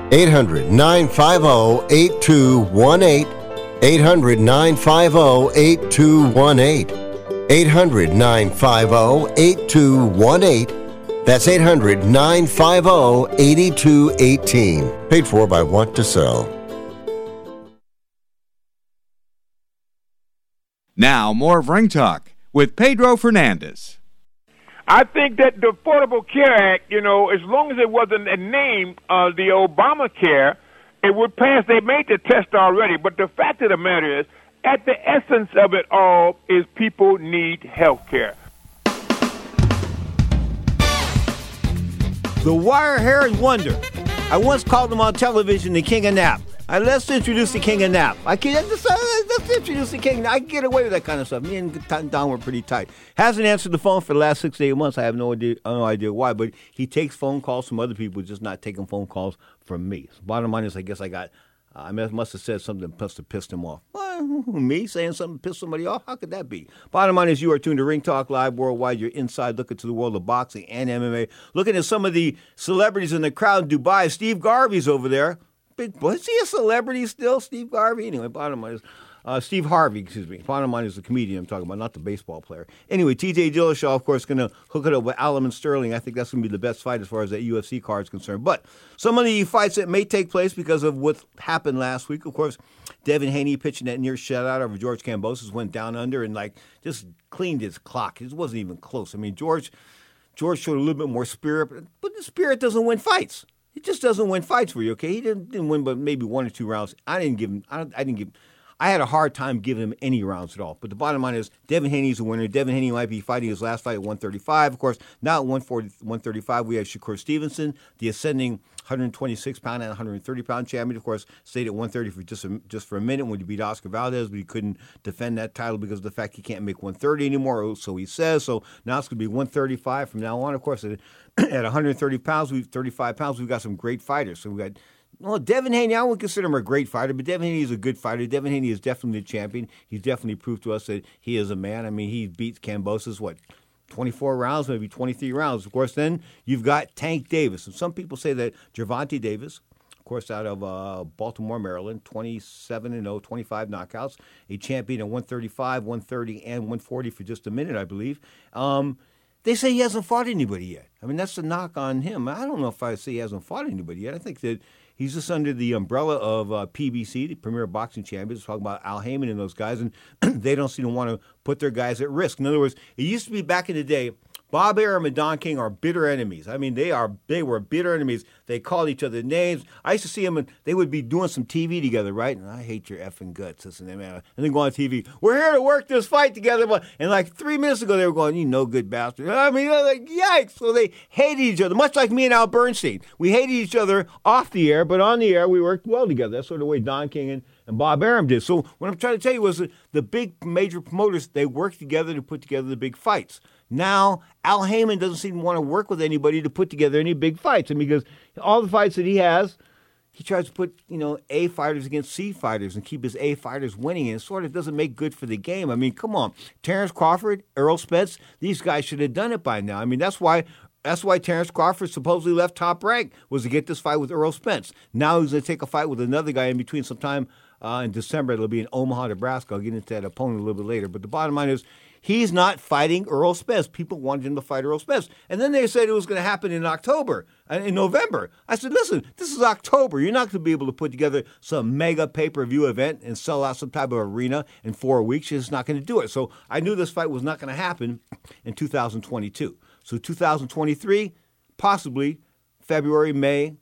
800-950-8218. 800-950-8218. 800-950-8218. That's 800-950-8218. Paid for by Want to Sell.
Now, more of Ring Talk with Pedro Fernandez.
I think that the Affordable Care Act, as long as it wasn't a name of the Obamacare, it would pass. They made the test already. But the fact of the matter is, at the essence of it all is people need health care.
The wire-haired wonder. I once called him on television the King of Nap. Let's introduce the King of Nap. Let's introduce the King. I can get away with that kind of stuff. Me and Don were pretty tight. Hasn't answered the phone for the last 6 to 8 months. I have no idea why, but he takes phone calls from other people, just not taking phone calls from me. So bottom line is, I guess I must have said something that must have pissed him off. Well, me saying something pissed somebody off? How could that be? Bottom line is, you are tuned to Ring Talk Live Worldwide. You're inside looking to the world of boxing and MMA. Looking at some of the celebrities in the crowd in Dubai. Steve Garvey's over there. Big boy. Is he a celebrity still, Steve Garvey? Anyway, bottom line is, Steve Harvey, excuse me. Bottom line is the comedian I'm talking about, not the baseball player. Anyway, TJ Dillashaw, of course, going to hook it up with Aljamain Sterling. I think that's going to be the best fight as far as that UFC card is concerned. But some of the fights that may take place because of what happened last week, of course, Devin Haney pitching that near shutout over George Kambosos went down under and just cleaned his clock. It wasn't even close. I mean, George showed a little bit more spirit, but the spirit doesn't win fights. He just doesn't win fights for you, okay? He didn't win but maybe 1 or 2 rounds. I had a hard time giving him any rounds at all. But the bottom line is, Devin Haney's a winner. Devin Haney might be fighting his last fight at 135. Of course, now at 135, we have Shakur Stevenson, the ascending 126-pound and 130-pound champion. Of course, stayed at 130 for just for a minute when he beat Oscar Valdez, but he couldn't defend that title because of the fact he can't make 130 anymore, so he says. So now it's going to be 135 from now on. Of course, at 135 pounds, we've got some great fighters. So we got Devin Haney. I wouldn't consider him a great fighter, but Devin Haney is a good fighter. Devin Haney is definitely the champion. He's definitely proved to us that he is a man. I mean, he beat Kambosos, 24 rounds, maybe 23 rounds. Of course, then you've got Tank Davis. And some people say that Gervonta Davis, of course, out of Baltimore, Maryland, 27-0, 25 knockouts, a champion at 135, 130, and 140 for just a minute, I believe. They say he hasn't fought anybody yet. I mean, that's the knock on him. I don't know if I say he hasn't fought anybody yet. I think that he's just under the umbrella of PBC, the Premier Boxing Champions, talking about Al Heyman and those guys, and they don't seem to want to put their guys at risk. In other words, it used to be back in the day, Bob Arum and Don King are bitter enemies. I mean, they were bitter enemies. They called each other names. I used to see them, and they would be doing some TV together, right? And I hate your effing guts, this and that, man. And then go on TV. We're here to work this fight together. And 3 minutes ago, they were going, you no good bastard. I mean, yikes. So they hated each other, much like me and Al Bernstein. We hated each other off the air, but on the air, we worked well together. That's sort of the way Don King and Bob Arum did. So what I'm trying to tell you was the big major promoters, they work together to put together the big fights. Now, Al Heyman doesn't seem to want to work with anybody to put together any big fights. And because all the fights that he has, he tries to put, A fighters against C fighters and keep his A fighters winning. And it sort of doesn't make good for the game. I mean, come on. Terrence Crawford, Errol Spence, these guys should have done it by now. I mean, that's why Terrence Crawford supposedly left Top Rank, was to get this fight with Errol Spence. Now he's going to take a fight with another guy in between sometime in December. It'll be in Omaha, Nebraska. I'll get into that opponent a little bit later. But the bottom line is, he's not fighting Errol Spence. People wanted him to fight Errol Spence. And then they said it was going to happen in November. I said, listen, this is October. You're not going to be able to put together some mega pay-per-view event and sell out some type of arena in 4 weeks. You're just not going to do it. So I knew this fight was not going to happen in 2022. So 2023, possibly February, May,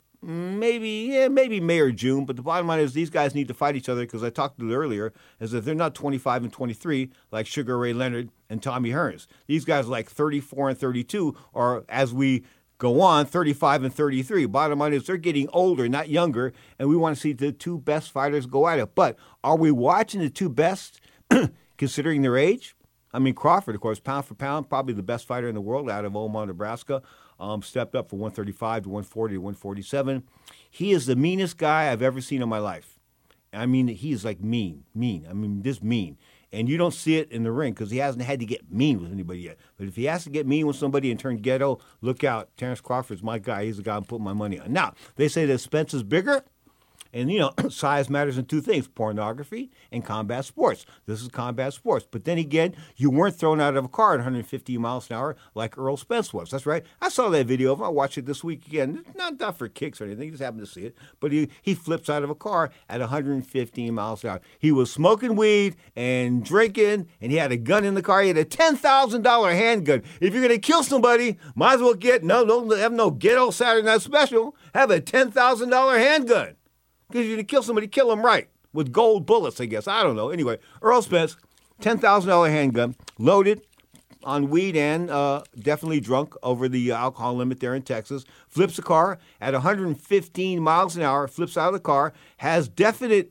maybe May or June, but the bottom line is these guys need to fight each other because I talked to it earlier, is that they're not 25 and 23 like Sugar Ray Leonard and Tommy Hearns. These guys are like 34 and 32, or as we go on, 35 and 33. Bottom line is they're getting older, not younger, and we want to see the two best fighters go at it. But are we watching the two best considering their age? I mean, Crawford, of course, pound for pound, probably the best fighter in the world out of Omaha, Nebraska. stepped up from 135 to 140 to 147. He is the meanest guy I've ever seen in my life. I mean, he is like mean. I mean, this mean. And you don't see it in the ring because he hasn't had to get mean with anybody yet. But if he has to get mean with somebody and turn ghetto, look out. Terrence Crawford's my guy. He's the guy I'm putting my money on. Now, they say that Spence is bigger. And, size matters in two things, pornography and combat sports. This is combat sports. But then again, you weren't thrown out of a car at 150 miles an hour like Earl Spence was. That's right. I saw that video of him. I watched it this week again. Not for kicks or anything. Just happened to see it. But he flips out of a car at 115 miles an hour. He was smoking weed and drinking, and he had a gun in the car. He had a $10,000 handgun. If you're going to kill somebody, might as well don't have no ghetto Saturday Night Special. Have a $10,000 handgun. Because you're going to kill somebody, kill them right. With gold bullets, I guess. I don't know. Anyway, Earl Spence, $10,000 handgun, loaded on weed and definitely drunk over the alcohol limit there in Texas. Flips the car at 115 miles an hour, flips out of the car, has definite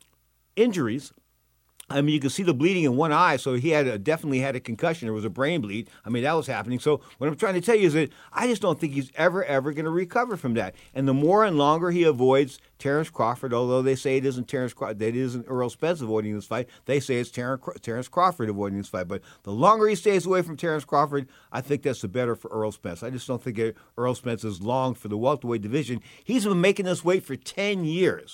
injuries. I mean, you can see the bleeding in one eye, so he definitely had a concussion. There was a brain bleed. I mean, that was happening. So what I'm trying to tell you is that I just don't think he's ever going to recover from that. And the more and longer he avoids Terrence Crawford, although they say it isn't Earl Spence avoiding this fight, they say it's Terrence Crawford avoiding this fight. But the longer he stays away from Terrence Crawford, I think that's the better for Earl Spence. I just don't think Earl Spence is long for the welterweight division. He's been making this weight for 10 years.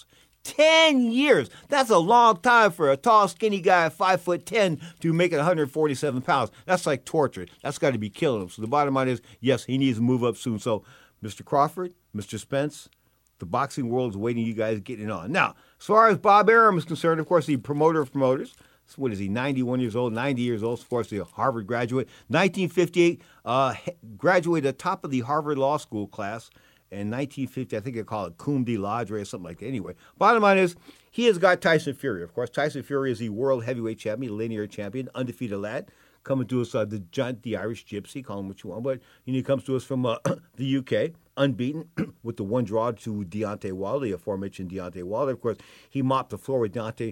10 years. That's a long time for a tall, skinny guy, 5'10", to make it 147 pounds. That's like torture. That's got to be killing him. So the bottom line is, yes, he needs to move up soon. So, Mr. Crawford, Mr. Spence, the boxing world is waiting you guys getting on. Now, as far as Bob Arum is concerned, of course, the promoter of promoters. What is he, 91 years old, 90 years old, of course, a Harvard graduate. 1958, graduated top of the Harvard Law School class. In 1950, I think they call it cum de laude or something like that. Anyway, bottom line is he has got Tyson Fury. Of course, Tyson Fury is the world heavyweight champion, linear champion, undefeated lad. Coming to us, the Irish Gypsy, call him what you want. But he comes to us from the UK, unbeaten, with the one draw to Deontay Wilder, the aforementioned Deontay Wilder. Of course, he mopped the floor with Deontay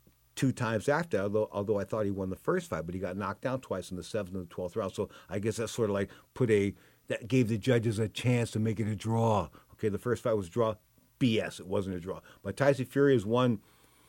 2 times after, although I thought he won the first fight, but he got knocked down twice in the 7th and the 12th round. So I guess that's sort of like that gave the judges a chance to make it a draw. Okay, the first fight was a draw. BS, it wasn't a draw. But Tyson Fury has won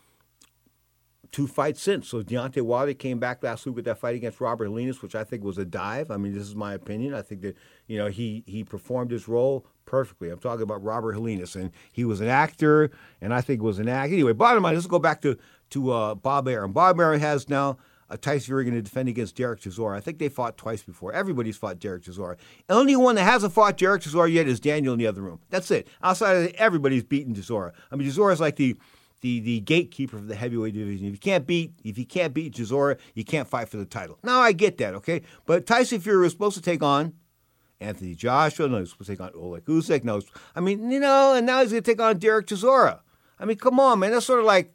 2 fights since. So Deontay Wilder came back last week with that fight against Robert Helenius, which I think was a dive. I mean, this is my opinion. I think that, he performed his role perfectly. I'm talking about Robert Helenius, and he was an actor, and I think was an actor. Anyway, bottom line, let's go back to Bob Arum. Bob Arum has now Tyson Fury going to defend against Derek Chisora. I think they fought twice before. Everybody's fought Derek Chisora. The only one that hasn't fought Derek Chisora yet is Daniel in the other room. That's it. Outside of that, everybody's beaten Chisora. I mean, Chisora's like the gatekeeper of the heavyweight division. If you can't beat Chisora, you can't fight for the title. Now, I get that, okay? But Tyson Fury was supposed to take on Anthony Joshua. No, he was supposed to take on Oleg Usyk. No, and now he's going to take on Derek Chisora. I mean, come on, man. That's sort of like,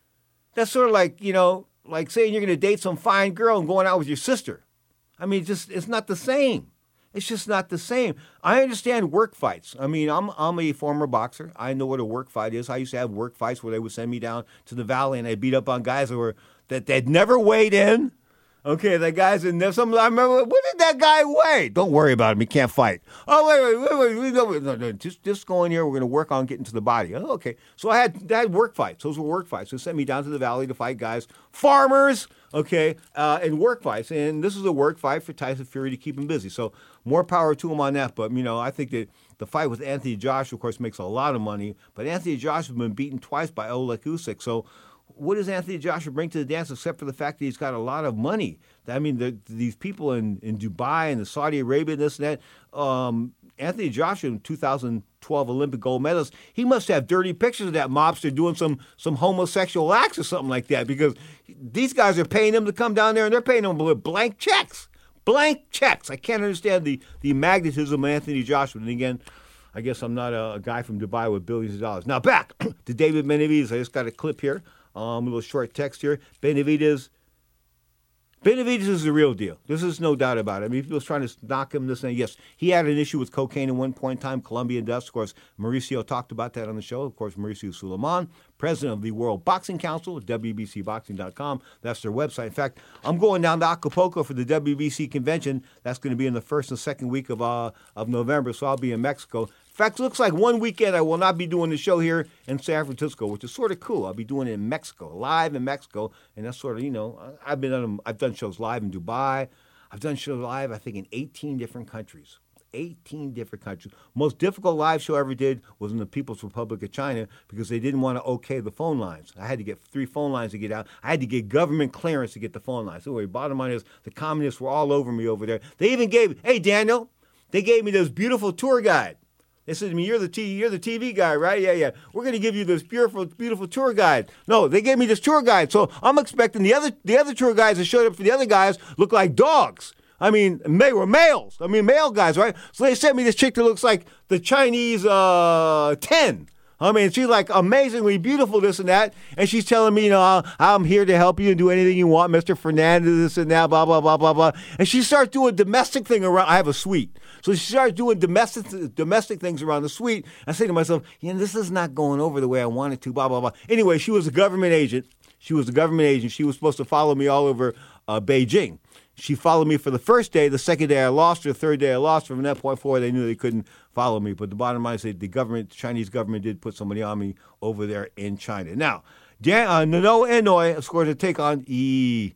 like saying you're going to date some fine girl and going out with your sister. I mean, it's not the same. It's just not the same. I understand work fights. I mean, I'm a former boxer. I know what a work fight is. I used to have work fights where they would send me down to the valley and I'd beat up on guys that they'd never weighed in. Okay, the guys in there. I remember, what did that guy weigh? Don't worry about him. He can't fight. Oh, wait. No, just go in here. We're going to work on getting to the body. Oh, okay. So I had work fights. Those were work fights. They sent me down to the valley to fight guys, farmers, okay, and work fights. And this is a work fight for Tyson Fury to keep him busy. So more power to him on that. But, I think that the fight with Anthony Joshua, of course, makes a lot of money. But Anthony Joshua has been beaten twice by Oleg Usyk. So what does Anthony Joshua bring to the dance except for the fact that he's got a lot of money? I mean, these people in Dubai and the Saudi Arabia, this and that. Anthony Joshua, in 2012 Olympic gold medalist, he must have dirty pictures of that mobster doing some homosexual acts or something like that, because these guys are paying him to come down there and they're paying him with blank checks. Blank checks. I can't understand the magnetism of Anthony Joshua. And again, I guess I'm not a guy from Dubai with billions of dollars. Now back to David Benavidez. I just got a clip here. A little short text here. Benavidez Benavidez is the real deal. This is no doubt about it. I mean, people was trying to knock him this and yes, he had an issue with cocaine at one point in time, Colombian dust. Of course, Mauricio talked about that on the show. Of course, Mauricio Suleiman, president of the World Boxing Council, WBCBoxing.com. That's their website. In fact, I'm going down to Acapulco for the WBC convention. That's going to be in the first and second week of November, so I'll be in Mexico. In fact, it looks like one weekend I will not be doing the show here in San Francisco, which is sort of cool. I'll be doing it in Mexico, live in Mexico, and that's sort of, I've done shows live in Dubai. I've done shows live, I think, in 18 different countries. 18 different countries. Most difficult live show I ever did was in the People's Republic of China because they didn't want to okay the phone lines. I had to get 3 phone lines to get out. I had to get government clearance to get the phone lines. So anyway, bottom line is the communists were all over me over there. They even gave, hey, Daniel, they gave me this beautiful tour guide. They said to me, you're the TV guy, right? Yeah. We're going to give you this beautiful tour guide. No, they gave me this tour guide. So I'm expecting the other tour guides that showed up for the other guys look like dogs. I mean, they were males. I mean, male guys, right? So they sent me this chick that looks like the Chinese 10. I mean, she's like amazingly beautiful, this and that. And she's telling me, I'm here to help you and do anything you want, Mr. Fernandez, this and that, blah, blah, blah, blah, blah. And she starts doing domestic thing around. I have a suite. So she starts doing domestic things around the suite. I say to myself, this is not going over the way I want it to, blah, blah, blah. Anyway, she was a government agent. She was supposed to follow me all over Beijing. She followed me for the first day. The second day I lost her. The third day I lost her. From that point forward, they knew they couldn't follow me. But the bottom line is that the Chinese government did put somebody on me over there in China. Now, Noah Inoue, of course, to take on he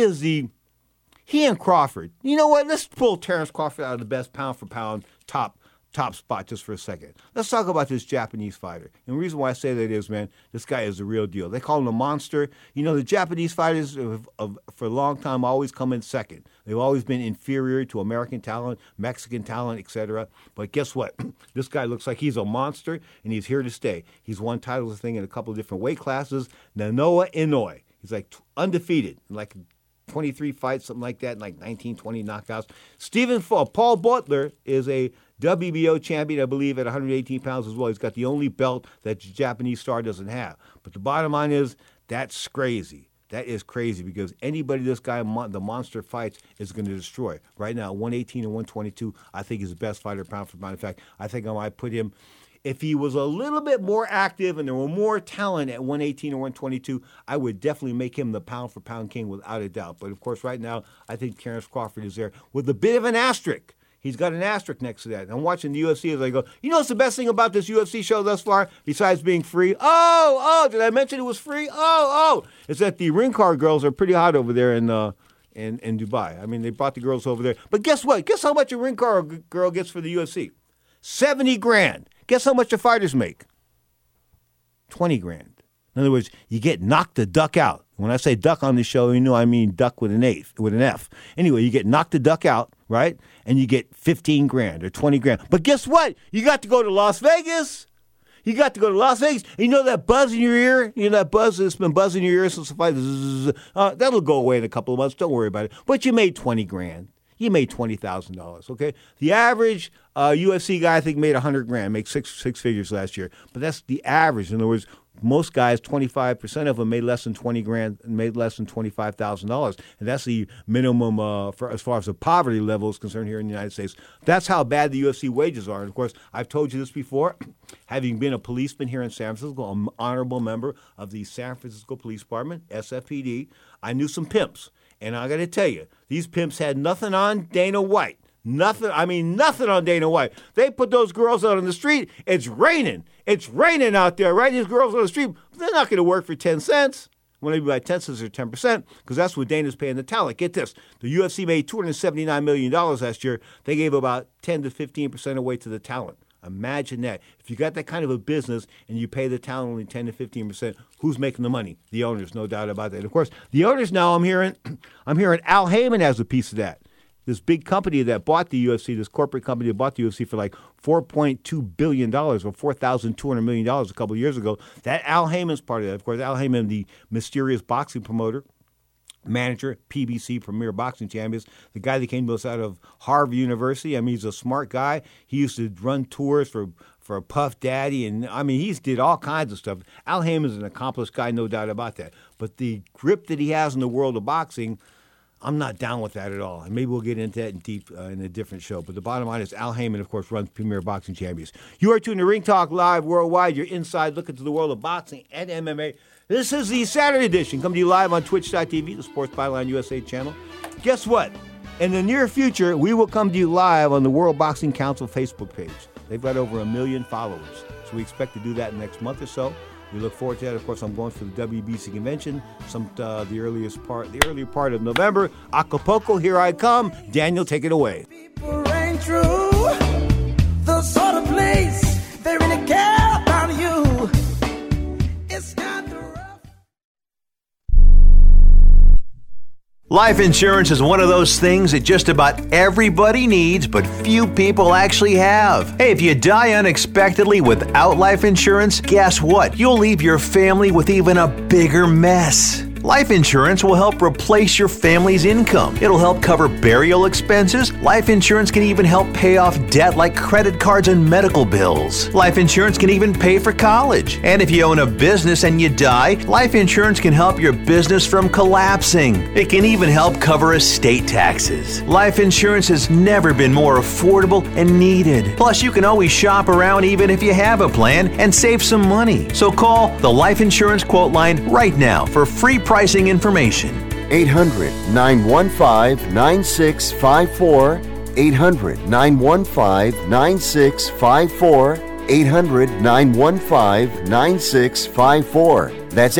and Crawford. You know what? Let's pull Terrence Crawford out of the best pound-for-pound top spot just for a second. Let's talk about this Japanese fighter. And the reason why I say that is, man, this guy is the real deal. They call him a monster. The Japanese fighters for a long time always come in second. They've always been inferior to American talent, Mexican talent, etc. But guess what? This guy looks like he's a monster, and he's here to stay. He's won titles, I think, in a couple of different weight classes. Noah Inoue, he's like undefeated, like 23 fights, something like that, like 19, 20 knockouts. Paul Butler is a WBO champion, I believe, at 118 pounds as well. He's got the only belt that the Japanese star doesn't have. But the bottom line is, that's crazy. That is crazy because anybody this guy, the monster fights, is going to destroy. Right now, 118 and 122, I think is the best fighter pound for pound. In fact, I think I might put him, if he was a little bit more active and there were more talent at 118 or 122, I would definitely make him the pound-for-pound king without a doubt. But, of course, right now, I think Terrence Crawford is there with a bit of an asterisk. He's got an asterisk next to that. And I'm watching the UFC as I go, what's the best thing about this UFC show thus far besides being free? Did I mention it was free? It's that the ring card girls are pretty hot over there in Dubai. I mean, they brought the girls over there. But guess what? Guess how much a ring card girl gets for the UFC? $70,000. Guess how much the fighters make? $20,000. In other words, you get knocked the duck out. When I say duck on the show, I mean duck with an F. Anyway, you get knocked the duck out, right? And you get $15,000 or $20,000. But guess what? You got to go to Las Vegas. You got to go to Las Vegas. And that buzz in your ear? That buzz that's been buzzing in your ear since the fight? That'll go away in a couple of months. Don't worry about it. But you made $20,000. You made $20,000, okay? The average UFC guy, I think, made $100,000, made six figures last year. But that's the average. In other words, most guys, 25% of them made less than $20,000, made less than $25,000, and that's the minimum for as far as the poverty level is concerned here in the United States. That's how bad the UFC wages are. And of course, I've told you this before. Having been a policeman here in San Francisco, an honorable member of the San Francisco Police Department, SFPD, I knew some pimps, and I got to tell you, these pimps had nothing on Dana White. Nothing on Dana White. They put those girls out on the street. It's raining. It's raining out there, right? These girls on the street, they're not going to work for 10 cents. Well, maybe by 10 cents or 10%, because that's what Dana's paying the talent. Get this. The UFC made $279 million last year. They gave about 10 to 15% away to the talent. Imagine that. If you got that kind of a business and you pay the talent only 10 to 15%, who's making the money? The owners, no doubt about that. And of course, the owners now, I'm hearing Al Heyman has a piece of that. This big company that bought the UFC, this corporate company that bought the UFC for like $4.2 billion or $4,200 million a couple of years ago, that Al Heyman's part of that. Of course, Al Heyman, the mysterious boxing promoter, manager, PBC, Premier Boxing Champions, the guy that came to us out of Harvard University. I mean, he's a smart guy. He used to run tours for Puff Daddy, and I mean, he's did all kinds of stuff. Al Heyman's an accomplished guy, no doubt about that. But the grip that he has in the world of boxing, I'm not down with that at all. And maybe we'll get into that in deep in a different show. But the bottom line is Al Heyman, of course, runs Premier Boxing Champions. You are tuned to Ring Talk Live Worldwide. Your inside look into the world of boxing and MMA. This is the Saturday edition. Come to you live on Twitch.tv, the Sports Byline USA channel. Guess what? In the near future, we will come to you live on the World Boxing Council Facebook page. They've got over 1 million followers. So we expect to do that in the next month or so. We look forward to that. Of course, I'm going for the WBC convention, the earlier part of November. Acapulco, here I come. Daniel, take it away.
People ain't true. The sort of place they really care about you. It's not the rough.
Life insurance is one of those things that just about everybody needs, but few people actually have. Hey, if you die unexpectedly without life insurance, guess what? You'll leave your family with even a bigger mess. Life insurance will help replace your family's income. It'll help cover burial expenses. Life insurance can even help pay off debt like credit cards and medical bills. Life insurance can even pay for college. And if you own a business and you die, life insurance can help your business from collapsing. It can even help cover estate taxes. Life insurance has never been more affordable and needed. Plus, you can always shop around even if you have a plan and save some money. So call the Life Insurance Quote Line right now for free pricing information.
800-915-9654. 800-915-9654. 800-915-9654. That's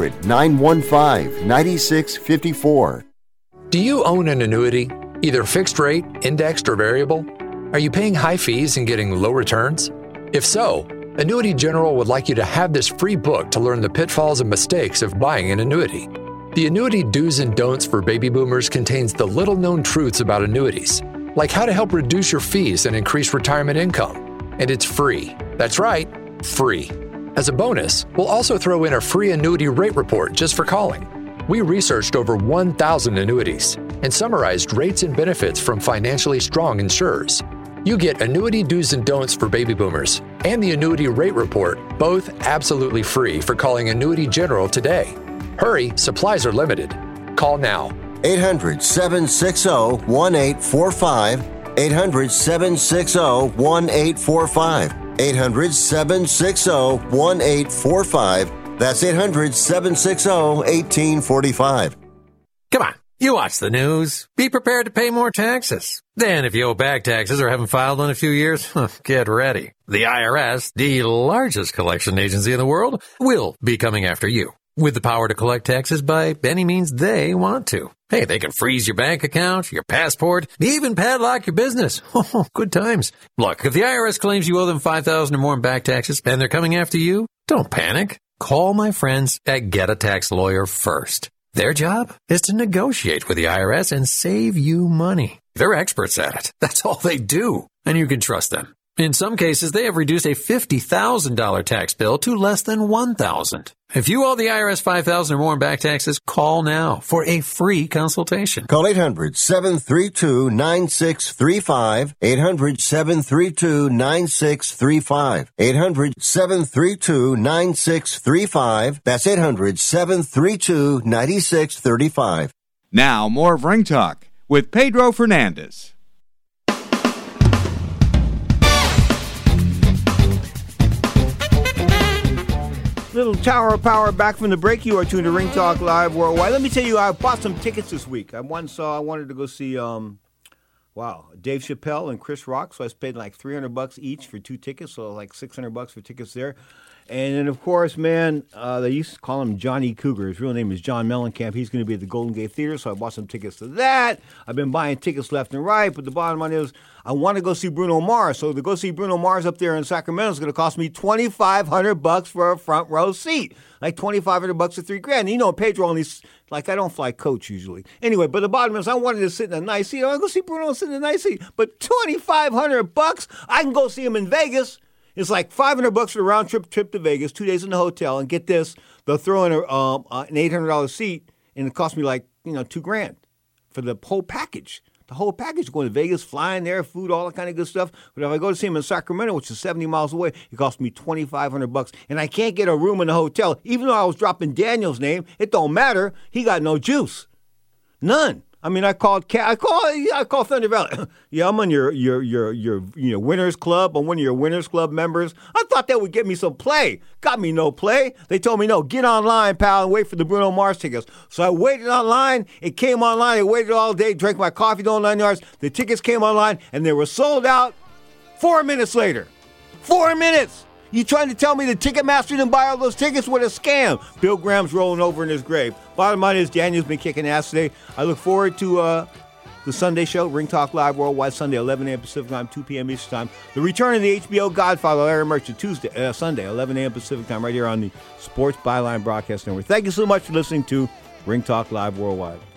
800-915-9654.
Do you own an annuity, either fixed rate, indexed, or variable? Are you paying high fees and getting low returns? If so, Annuity General would like you to have this free book to learn the pitfalls and mistakes of buying an annuity. The Annuity Do's and Don'ts for Baby Boomers contains the little-known truths about annuities, like how to help reduce your fees and increase retirement income. And it's free. That's right, free. As a bonus, we'll also throw in a free annuity rate report just for calling. We researched over 1,000 annuities and summarized rates and benefits from financially strong insurers. You get Annuity Do's and Don'ts for Baby Boomers and the Annuity Rate Report, both absolutely free for calling Annuity General today. Hurry, supplies are limited. Call now.
800-760-1845. 800-760-1845. 800-760-1845. That's 800-760-1845.
Come on, you watch the news. Be prepared to pay more taxes. Then if you owe back taxes or haven't filed in a few years, get ready. The IRS, the largest collection agency in the world, will be coming after you with the power to collect taxes by any means they want to. Hey, they can freeze your bank account, your passport, even padlock your business. Oh, good times. Look, if the IRS claims you owe them $5,000 or more in back taxes and they're coming after you, don't panic. Call my friends at Get a Tax Lawyer first. Their job is to negotiate with the IRS and save you money. They're experts at it. That's all they do. And you can trust them. In some cases, they have reduced a $50,000 tax bill to less than $1,000. If you owe the IRS $5,000 or more in back taxes, call now for a free consultation.
Call 800-732-9635. 800-732-9635. 800-732-9635. That's 800-732-9635.
Now, more of Ring Talk with Pedro Fernandez.
Little Tower of Power back from the break. You are tuned to Ring Talk Live Worldwide. Let me tell you, I bought some tickets this week. I wanted to go see, Dave Chappelle and Chris Rock. So I paid like $300 each for 2 tickets. So like $600 for tickets there. And then, of course, man, they used to call him Johnny Cougar. His real name is John Mellencamp. He's going to be at the Golden Gate Theater, so I bought some tickets to that. I've been buying tickets left and right, but the bottom line is I want to go see Bruno Mars. So to go see Bruno Mars up there in Sacramento is going to cost me $2,500 for a front row seat. Like $2,500 or $3,000. And you know, Pedro only, like, I don't fly coach usually. Anyway, but the bottom is I wanted to sit in a nice seat. I want to go see Bruno sit in a nice seat. But $2,500, I can go see him in Vegas. It's like $500 for the round trip to Vegas, 2 days in the hotel, and get this, they'll throw in an $800 seat, and it cost me like $2,000 for the whole package. The whole package, going to Vegas, flying there, food, all that kind of good stuff. But if I go to see him in Sacramento, which is 70 miles away, it costs me $2,500, and I can't get a room in the hotel. Even though I was dropping Daniel's name, it don't matter. He got no juice, none. I called Thunder Valley. Yeah, I'm on your winners club. I'm one of your winners club members. I thought that would get me some play. Got me no play. They told me no. Get online, pal, and wait for the Bruno Mars tickets. So I waited online. It came online. I waited all day. Drank my coffee, the whole 9 yards. The tickets came online, and they were sold out 4 minutes later. 4 minutes. You trying to tell me the Ticketmaster didn't buy all those tickets? What a scam. Bill Graham's rolling over in his grave. Bottom line is Daniel's been kicking ass today. I look forward to the Sunday show, Ring Talk Live Worldwide, Sunday, 11 a.m. Pacific Time, 2 p.m. Eastern Time. The return of the HBO Godfather, Larry Merchant, Sunday, 11 a.m. Pacific Time, right here on the Sports Byline Broadcast Network. Thank you so much for listening to Ring Talk Live Worldwide.